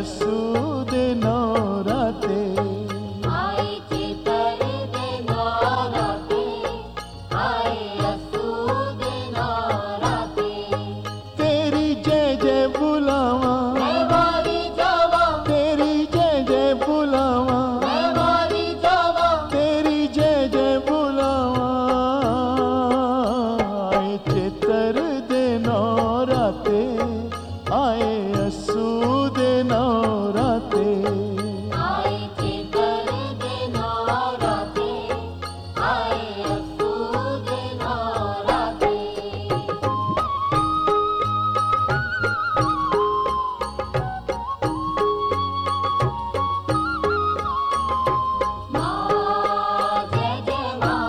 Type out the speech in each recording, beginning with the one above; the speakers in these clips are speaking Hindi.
असू दे नौराते, आए चेतर दे नौराते, आए असू दे नौराते। तेरी जय जय बुलावा, मैं वारी जावा, तेरी जय जय बुलावा, मैं वारी जावा, तेरी जय जय बुलावा। आए चेतर दे नौराते, आए असू दे नौराते। आए चेतर दे नौराते, आए असू दे नौराते। माँ जय जय माँ,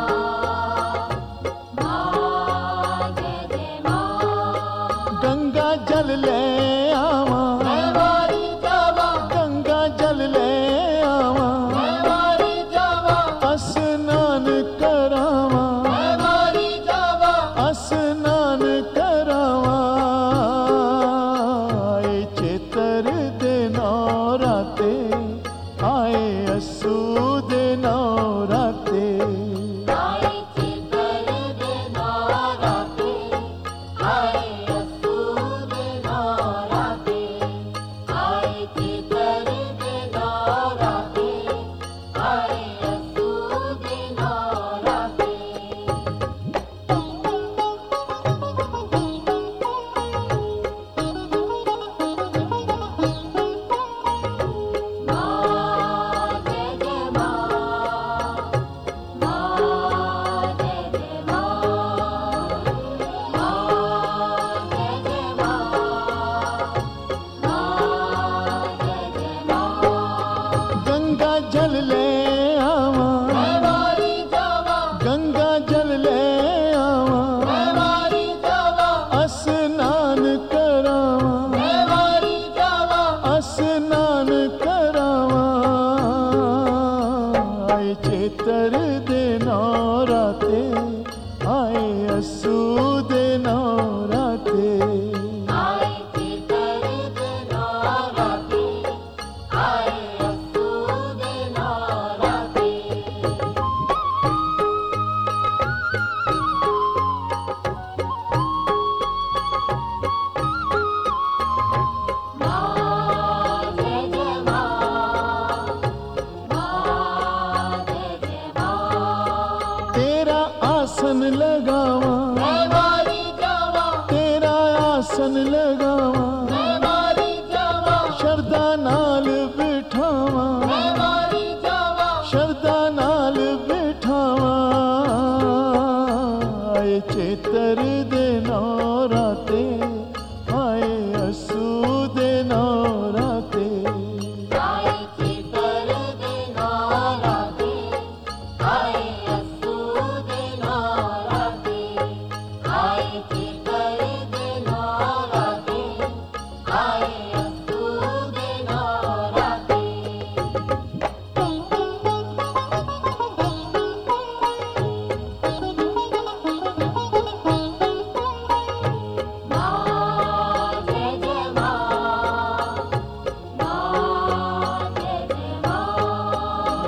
माँ जय जय माँ। गंगा जल ले आवा, मैं वारी जावा, गंगा जल ले आवा, मैं वारी जावा, स्नान करावा, मैं वारी जावा। स्नान करावा। आए चेतर दे नौराते, आए असू दे नौराते। आए चेतर दे नौराते, आए असू दे नौराते। आए चेतर दे नौराते, आए असू दे नौराते। माँ जय जय माँ, माँ जय जय माँ, माँ जय जय माँ, माँ जय जय माँ। गंगा जल ले आवा, मैं वारी जावा, गंगा जल ले आवा, मैं वारी जावा, स्नान करावा, मैं वारी जावा। स्नान करावा। आए चेतर दे नौराते, आए असू दे नौराते। आए चेतर दे नौराते, आए असू दे नौराते। माँ जय जय माँ, माँ जय जय माँ। तेरा आसन लगावा, मैं वारी जावा, तेरा आसन लगावा, मैं वारी जावा, शरदा नाल बिठावा, मैं वारी जावा। शरदा नाल बिठावा। आए चेतर दे नौराते, आए असू दे नौराते। आए चेतर दे नौराते, आए असू दे नौराते। आए चेतर दे नौराते, आए असू दे नौराते। माँ जय जय माँ, माँ जय जय माँ,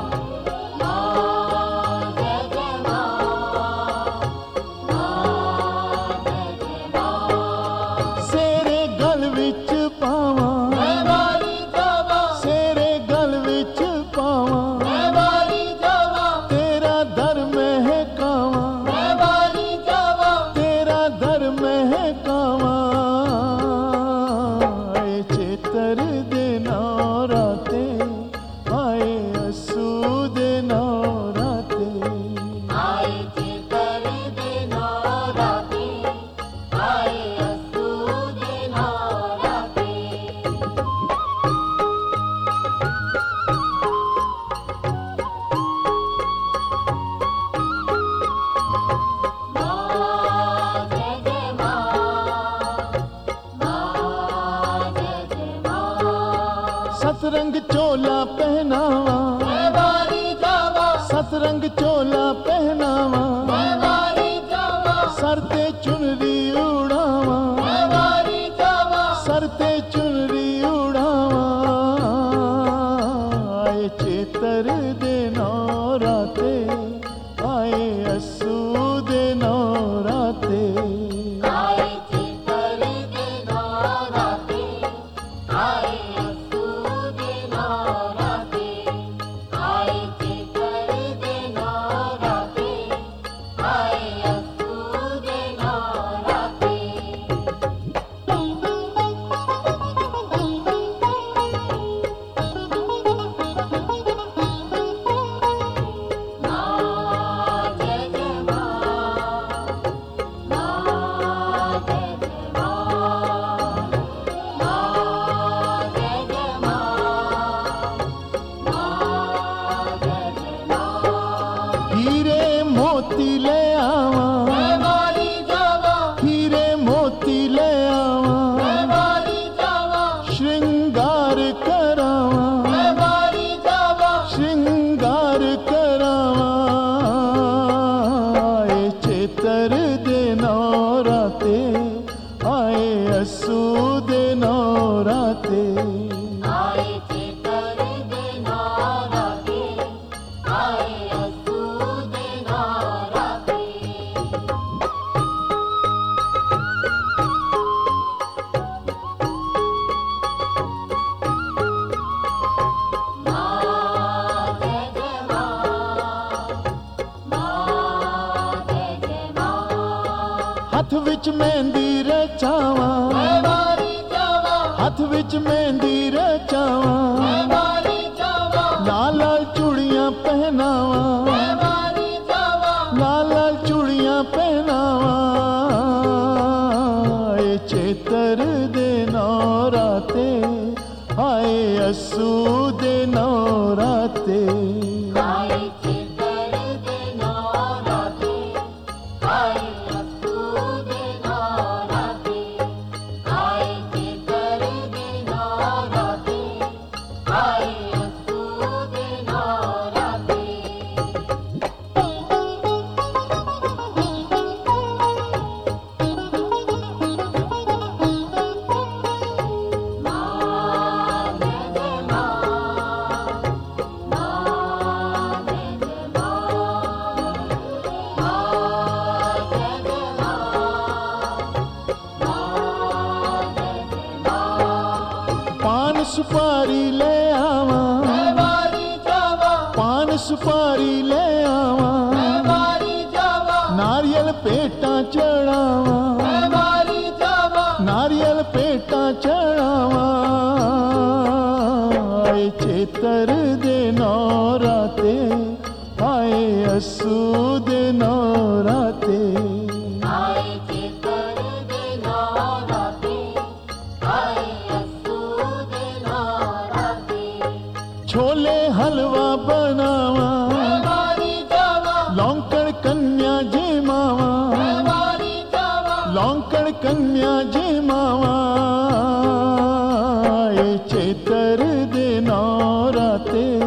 माँ जय जय माँ, माँ जय जय माँ। सेरे गल विच पावा, मैं वारी जावा, सेरे गल विच पावा, मैं वारी जावा, तेरा दर महकावा, मैं वारी जावा। तेरा दर महकावा। आए चेतर दे नौराते, आए असू दे नौराते। आए चेतर दे नौराते, आए असू दे नौराते। माँ जय जय माँ, माँ जय जय माँ। सतरंग चोला पहनावा, मैं वारी जावा, सतरंग चोला पहनावा, मैं वारी जावा, सर ते चुनरी उड़ावा, मैं वारी जावा, सर ते चुनरी उड़ावा। हथ विच मेहंदी रचावा, मैं मारी जावा, हथ विच मेहंदी रचावा, मैं मारी जावा, लाल लाल चूड़ियां पहनावा, मैं मारी जावा, लाल लाल चूड़ियां पहनावा। ए चेतर दे नौराते, आए अस्सू दे नौराते। आए चितर दे नौराते, आए अस्सू दे नौराते, आए चितर दे नौराते, आए अस्सू दे नौराते। पान सुपारी ले आवा, मैं मारी जावा, पान सुपारी ले आवा, मैं मारी जावा, नारियल पेटा चढ़ावा, मैं मारी जावा, नारियल पेटा चढ़ावा। आए चेतर दे नौराते, आए अस्सू दे नौराते। आए चितर दे नौराते, आए अस्सू दे नौराते। छोले हलवा बनावा, मैं मारी जावा, लौंकड़ कन्या जेमावा, मैं मारी जावा, लौंकड़ कन्या जेमावा। आए चेतर दे नौराते,